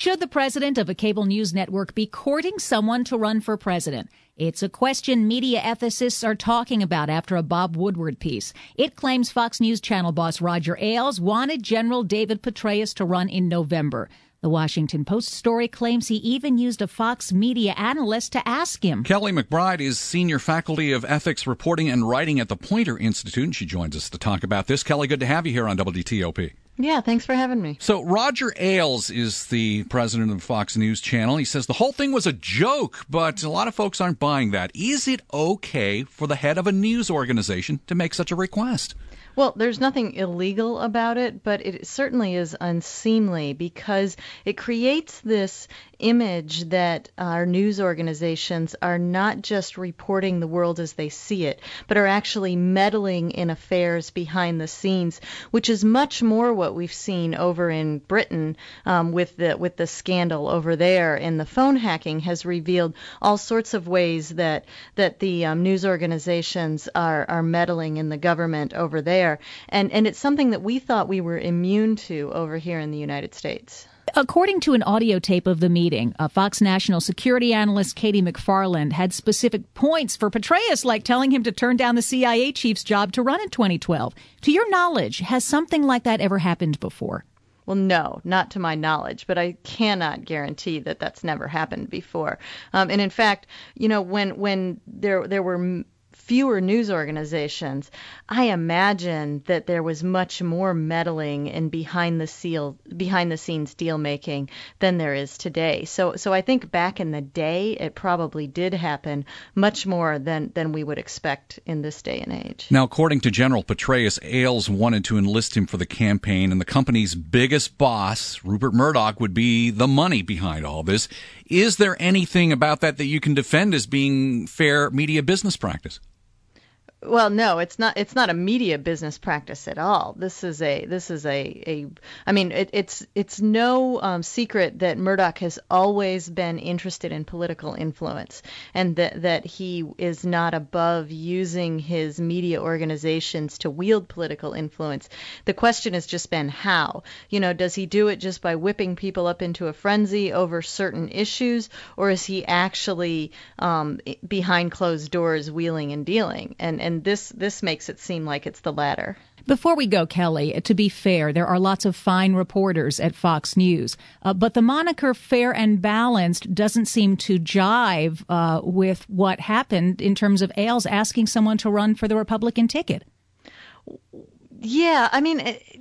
Should the president of a cable news network be courting someone to run for president? It's a question media ethicists are talking about after a Bob Woodward piece. It claims Fox News Channel boss Roger Ailes wanted General David Petraeus to run in November. The Washington Post story claims he even used a Fox media analyst to ask him. Kelly McBride is Senior Faculty of Ethics, Reporting, and Writing at the Poynter Institute, and she joins us to talk about this. Kelly, good to have you here on WTOP. Yeah, thanks for having me. So Roger Ailes is the president of Fox News Channel. He says the whole thing was a joke, but a lot of folks aren't buying that. Is it okay for the head of a news organization to make such a request? Well, there's nothing illegal about it, but it certainly is unseemly because it creates this image that our news organizations are not just reporting the world as they see it, but are actually meddling in affairs behind the scenes, which is much more what we've seen over in Britain with the scandal over there. And the phone hacking has revealed all sorts of ways that the news organizations are meddling in the government over there. And it's something that we thought we were immune to over here in the United States. According to an audio tape of the meeting, Fox National security analyst Katie McFarland had specific points for Petraeus, like telling him to turn down the CIA chief's job to run in 2012. To your knowledge, has something like that ever happened before? Well, no, not to my knowledge, but I cannot guarantee that that's never happened before. And in fact, you know, when there were fewer news organizations, I imagine that there was much more meddling and behind the scenes deal making than there is today. So I think back in the day, it probably did happen much more than we would expect in this day and age. Now, according to General Petraeus, Ailes wanted to enlist him for the campaign, and the company's biggest boss, Rupert Murdoch, would be the money behind all this. Is there anything about that you can defend as being fair media business practice? Well, no, it's not a media business practice at all. This is I mean, it's no secret that Murdoch has always been interested in political influence, and that he is not above using his media organizations to wield political influence. The question has just been how. You know, does he do it just by whipping people up into a frenzy over certain issues, or is he actually behind closed doors wheeling and dealing? And this makes it seem like it's the latter. Before we go, Kelly, to be fair, there are lots of fine reporters at Fox News, but the moniker fair and balanced doesn't seem to jive with what happened in terms of Ailes asking someone to run for the Republican ticket. Yeah, I mean,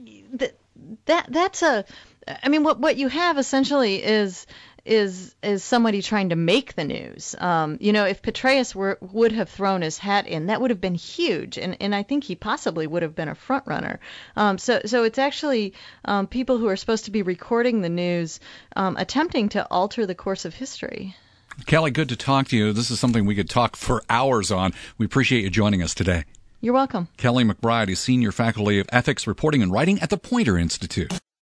what you have essentially is somebody trying to make the news. You know, if Petraeus would have thrown his hat in, that would have been huge, and I think he possibly would have been a front runner. So it's actually people who are supposed to be recording the news attempting to alter the course of history. Kelly, good to talk to you. This is something we could talk for hours on. We appreciate you joining us today. You're welcome. Kelly McBride is Senior Faculty of Ethics, Reporting, and Writing at the Poynter Institute.